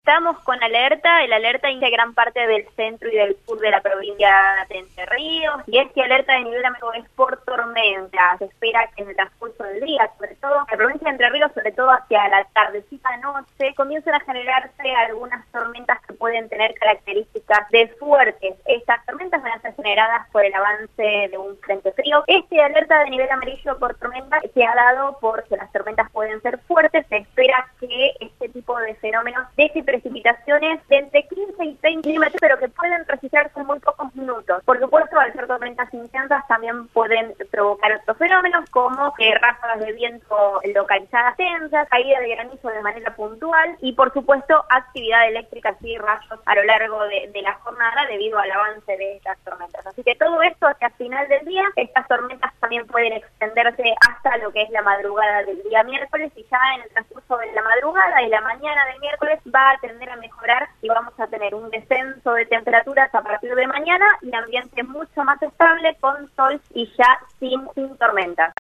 Estamos con alerta, el alerta indica gran parte del centro y del sur de la provincia de Entre Ríos, y es que alerta de nivel ambiental es por tormenta. Se espera que en el transcurso del día, sobre todo en la provincia de Entre Ríos, sobre todo hacia la tardecita noche, comiencen a generarse algunas tormentas que pueden tener características de fuertes. Estas tormentas van a ser generadas por el avance de un frente frío. Este alerta de nivel amarillo por tormenta se ha dado porque las tormentas pueden ser fuertes. Se espera que este tipo de fenómenos deje precipitaciones de entre 15 y 30 milímetros, pero que pueden registrarse en muy pocos minutos. Por supuesto, al ser tormentas intensas también pueden provocar otros fenómenos como ráfagas de viento localizadas tensas, caída de granizo de manera puntual y, por supuesto, actividad eléctrica y rayos a lo largo de la jornada debido al avance de estas tormentas. Así que todo esto hacia final del día, estas tormentas también pueden extenderse hasta lo que es la madrugada del día miércoles, y ya en el transcurso de la madrugada y la mañana del miércoles va a tender a mejorar y vamos a tener un descenso de temperaturas a partir de mañana y ambiente mucho más estable con sol y ya sin tormentas.